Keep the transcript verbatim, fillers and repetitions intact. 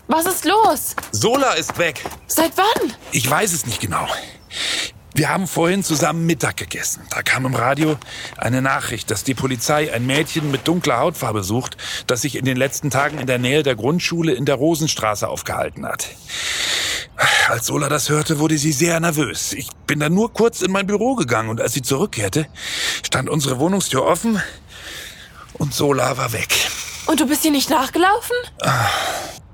Was ist los? Sola ist weg. Seit wann? Ich weiß es nicht genau. Wir haben vorhin zusammen Mittag gegessen. Da kam im Radio eine Nachricht, dass die Polizei ein Mädchen mit dunkler Hautfarbe sucht, das sich in den letzten Tagen in der Nähe der Grundschule in der Rosenstraße aufgehalten hat. Als Sola das hörte, wurde sie sehr nervös. Ich bin dann nur kurz in mein Büro gegangen und als sie zurückkehrte, stand unsere Wohnungstür offen und Sola war weg. Und du bist ihr nicht nachgelaufen?